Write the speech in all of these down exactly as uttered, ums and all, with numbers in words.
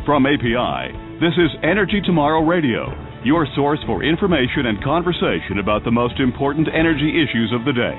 From A P I, this is Energy Tomorrow Radio, your source for information and conversation about the most important energy issues of the day.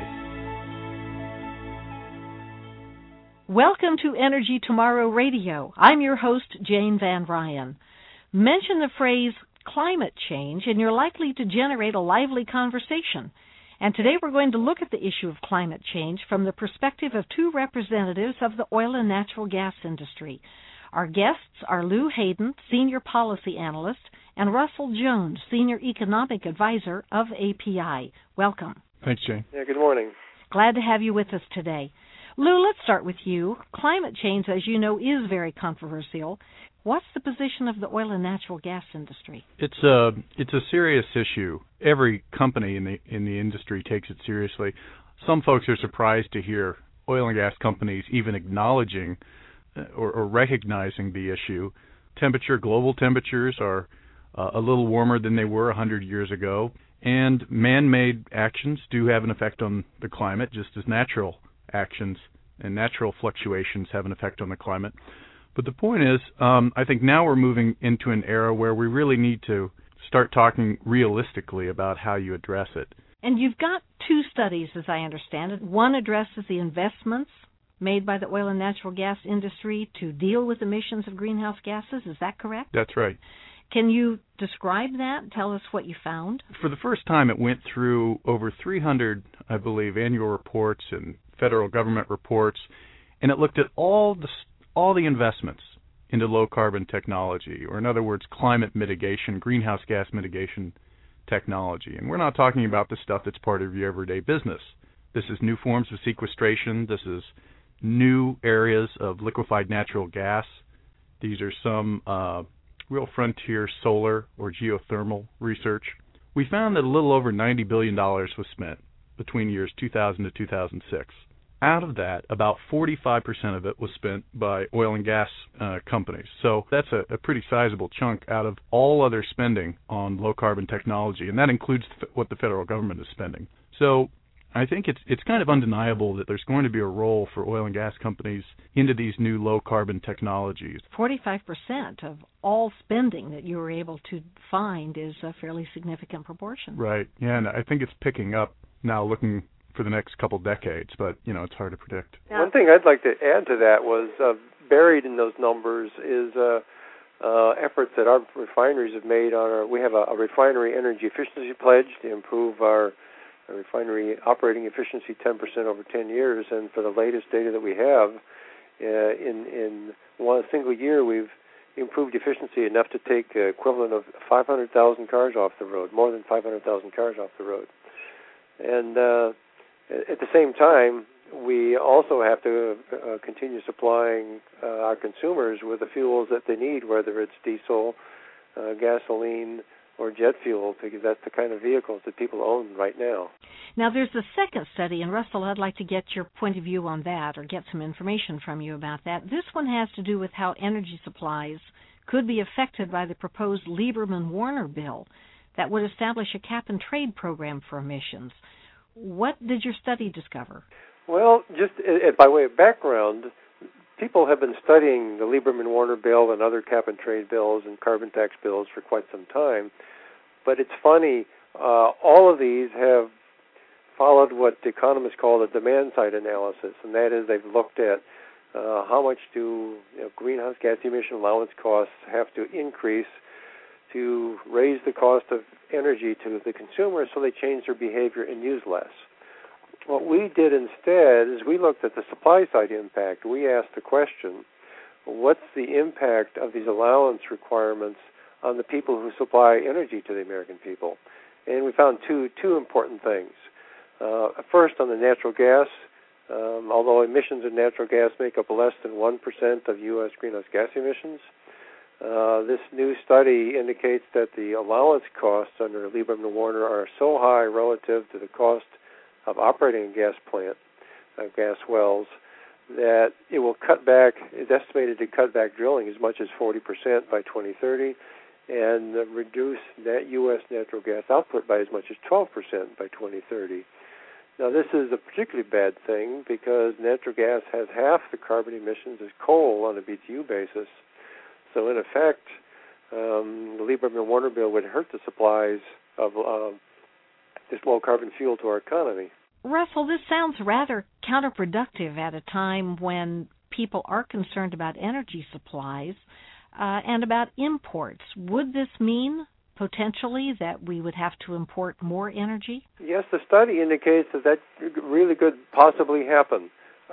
Welcome to Energy Tomorrow Radio. I'm your host, Jane Van Ryan. Mention the phrase climate change and you're likely to generate a lively conversation. And today we're going to look at the issue of climate change from the perspective of two representatives of the oil and natural gas industry. Our guests are Lou Hayden, Senior Policy Analyst, and Russell Jones, Senior Economic Advisor of A P I. Welcome. Thanks, Jane. Yeah, good morning. Glad to have you with us today. Lou, let's start with you. Climate change, as you know, is very controversial. What's the position of the oil and natural gas industry? It's a it's a serious issue. Every company in the in the industry takes it seriously. Some folks are surprised to hear oil and gas companies even acknowledging or, or recognizing the issue. Temperature, global temperatures are uh, a little warmer than they were one hundred years ago, and man-made actions do have an effect on the climate, just as natural actions and natural fluctuations have an effect on the climate. But the point is, um, I think now we're moving into an era where we really need to start talking realistically about how you address it. And you've got two studies, as I understand it. One addresses the investments made by the oil and natural gas industry to deal with emissions of greenhouse gases. Is that correct? That's right. Can you describe that? Tell us what you found. For the first time, it went through over three hundred, I believe, annual reports and federal government reports, and it looked at all the all the investments into low-carbon technology, or in other words, climate mitigation, greenhouse gas mitigation technology. And we're not talking about the stuff that's part of your everyday business. This is new forms of sequestration. This is new areas of liquefied natural gas. These are some uh, real frontier solar or geothermal research. We found that a little over ninety billion dollars was spent between years two thousand to two thousand six. Out of that, about forty-five percent of it was spent by oil and gas uh, companies. So that's a, a pretty sizable chunk out of all other spending on low-carbon technology, and that includes th- what the federal government is spending. So I think it's it's kind of undeniable that there's going to be a role for oil and gas companies into these new low-carbon technologies. forty-five percent of all spending that you were able to find is a fairly significant proportion. Right, yeah, and I think it's picking up now looking for the next couple decades, but, you know, it's hard to predict. Yeah. One thing I'd like to add to that was uh, buried in those numbers is uh, uh, efforts that our refineries have made on our, we have a, a refinery energy efficiency pledge to improve our, our refinery operating efficiency ten percent over ten years, and for the latest data that we have, uh, in, in one single year we've improved efficiency enough to take the equivalent of five hundred thousand cars off the road, more than five hundred thousand cars off the road. And uh, at the same time, we also have to uh, continue supplying uh, our consumers with the fuels that they need, whether it's diesel, uh, gasoline, or jet fuel, because that's the kind of vehicles that people own right now. Now, there's a second study, and Russell, I'd like to get your point of view on that or get some information from you about that. This one has to do with how energy supplies could be affected by the proposed Lieberman-Warner bill that would establish a cap-and-trade program for emissions. What did your study discover? Well, just uh, by way of background, people have been studying the Lieberman-Warner bill and other cap-and-trade bills and carbon tax bills for quite some time. But it's funny, uh, all of these have followed what economists call the demand-side analysis, and that is they've looked at uh, how much do you know, greenhouse gas emission allowance costs have to increase to raise the cost of energy to the consumer so they change their behavior and use less. What we did instead is we looked at the supply side impact. We asked the question, what's the impact of these allowance requirements on the people who supply energy to the American people? And we found two two important things. Uh, first, on the natural gas, um, although emissions of natural gas make up less than one percent of U S greenhouse gas emissions, Uh, this new study indicates that the allowance costs under Lieberman-Warner are so high relative to the cost of operating a gas plant, uh, gas wells, that it will cut back, it's estimated to cut back drilling as much as forty percent by twenty thirty and uh, reduce net U S natural gas output by as much as twelve percent by twenty thirty. Now, this is a particularly bad thing because natural gas has half the carbon emissions as coal on a B T U basis. So in effect, um, the Lieberman-Warner bill would hurt the supplies of uh, this low-carbon fuel to our economy. Russell, this sounds rather counterproductive at a time when people are concerned about energy supplies uh, and about imports. Would this mean potentially that we would have to import more energy? Yes, the study indicates that that really could possibly happen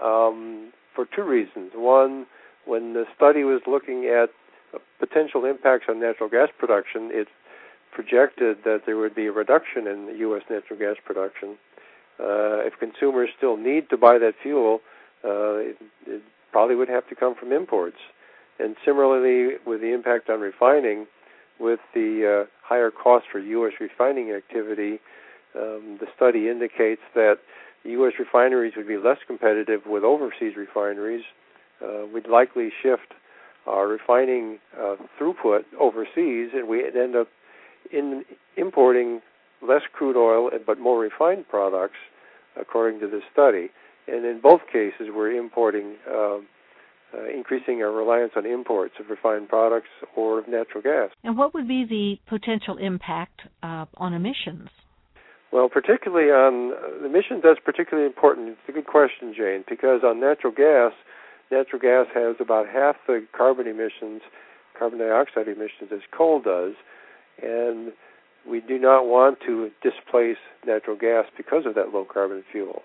um, for two reasons. One, when the study was looking at potential impacts on natural gas production, it projected that there would be a reduction in the U S natural gas production. Uh, if consumers still need to buy that fuel, uh, it, it probably would have to come from imports. And similarly, with the impact on refining, with the uh, higher cost for U S refining activity, um, the study indicates that U S refineries would be less competitive with overseas refineries. Uh, we'd likely shift our refining uh, throughput overseas, and we'd end up in importing less crude oil but more refined products, according to this study. And in both cases, we're importing, uh, uh, increasing our reliance on imports of refined products or of natural gas. And what would be the potential impact uh, on emissions? Well, particularly on uh, emissions, that's particularly important. It's a good question, Jane, because on natural gas, natural gas has about half the carbon emissions, carbon dioxide emissions, as coal does, and we do not want to displace natural gas because of that low-carbon fuel.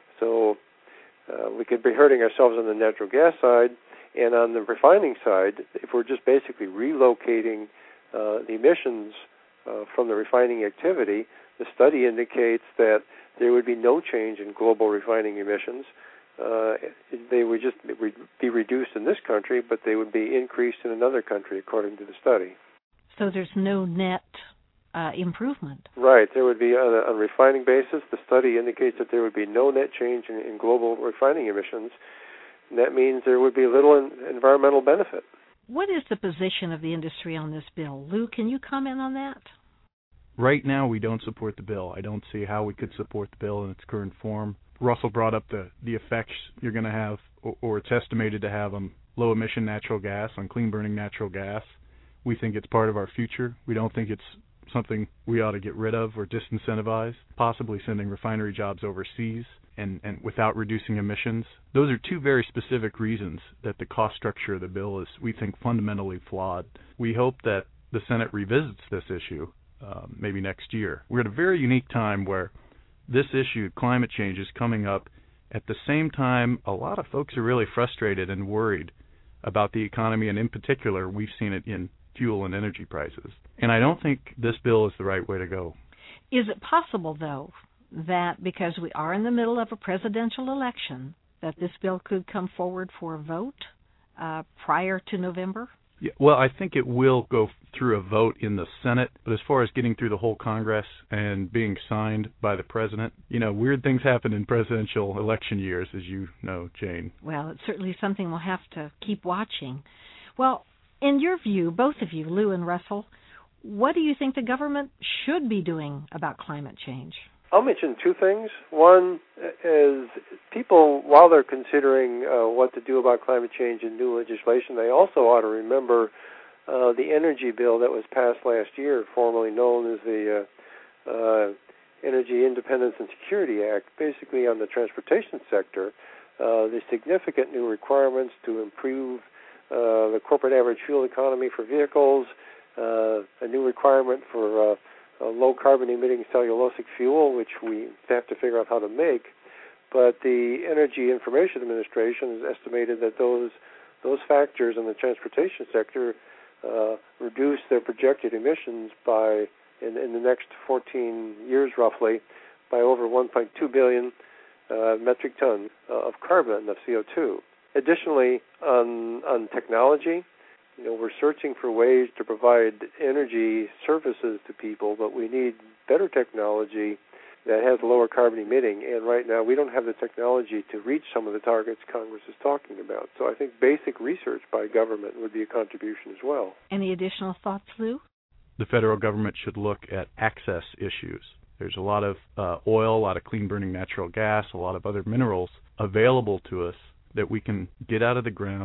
So uh, we could be hurting ourselves on the natural gas side, and on the refining side, if we're just basically relocating uh, the emissions uh, from the refining activity, the study indicates that there would be no change in global refining emissions. Uh, they would just be reduced in this country, but they would be increased in another country, according to the study. So there's no net uh, improvement. Right. There would be, on a, on a refining basis, the study indicates that there would be no net change in, in global refining emissions. And that means there would be little in, environmental benefit. What is the position of the industry on this bill? Lou, can you comment on that? Right now, we don't support the bill. I don't see how we could support the bill in its current form. Russell brought up the, the effects you're going to have, or, or it's estimated to have, on low-emission natural gas, on clean-burning natural gas. We think it's part of our future. We don't think it's something we ought to get rid of or disincentivize, possibly sending refinery jobs overseas and, and without reducing emissions. Those are two very specific reasons that the cost structure of the bill is, we think, fundamentally flawed. We hope that the Senate revisits this issue uh, maybe next year. We're at a very unique time where this issue, climate change, is coming up at the same time a lot of folks are really frustrated and worried about the economy, and in particular, we've seen it in fuel and energy prices. And I don't think this bill is the right way to go. Is it possible, though, that because we are in the middle of a presidential election, that this bill could come forward for a vote uh, prior to November? Yeah, well, I think it will go through a vote in the Senate, but as far as getting through the whole Congress and being signed by the president, you know, weird things happen in presidential election years, as you know, Jane. Well, it's certainly something we'll have to keep watching. Well, in your view, both of you, Lou and Russell, what do you think the government should be doing about climate change? I'll mention two things. One is people, while they're considering uh, what to do about climate change and new legislation, they also ought to remember uh, the energy bill that was passed last year, formerly known as the uh, uh, Energy Independence and Security Act, basically on the transportation sector. Uh, the significant new requirements to improve uh, the corporate average fuel economy for vehicles, uh, a new requirement for uh, a low-carbon emitting cellulosic fuel, which we have to figure out how to make. But the Energy Information Administration has estimated that those those factors in the transportation sector uh, reduce their projected emissions by, in, in the next fourteen years roughly, by over one point two billion uh, metric ton uh, of carbon, of C O two. Additionally, on, on technology, you know, we're searching for ways to provide energy services to people, but we need better technology that has lower carbon emitting. And right now, we don't have the technology to reach some of the targets Congress is talking about. So I think basic research by government would be a contribution as well. Any additional thoughts, Lou? The federal government should look at access issues. There's a lot of uh, oil, a lot of clean-burning natural gas, a lot of other minerals available to us that we can get out of the ground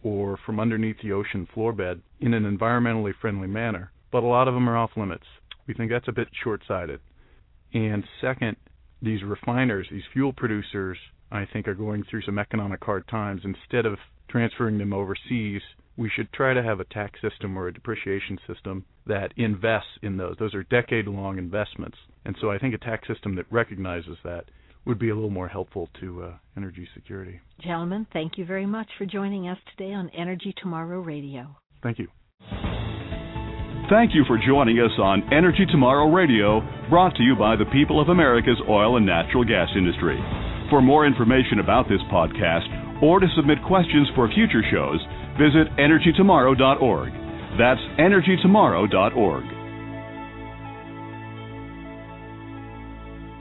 or from underneath the ocean floor bed in an environmentally friendly manner, but a lot of them are off limits. We think that's a bit short-sighted. And second, these refiners, these fuel producers, I think are going through some economic hard times. Instead of transferring them overseas, we should try to have a tax system or a depreciation system that invests in those. Those are decade-long investments. And so I think a tax system that recognizes that would be a little more helpful to uh, energy security. Gentlemen, thank you very much for joining us today on Energy Tomorrow Radio. Thank you. Thank you for joining us on Energy Tomorrow Radio, brought to you by the people of America's oil and natural gas industry. For more information about this podcast or to submit questions for future shows, visit energy tomorrow dot org. That's energy tomorrow dot org.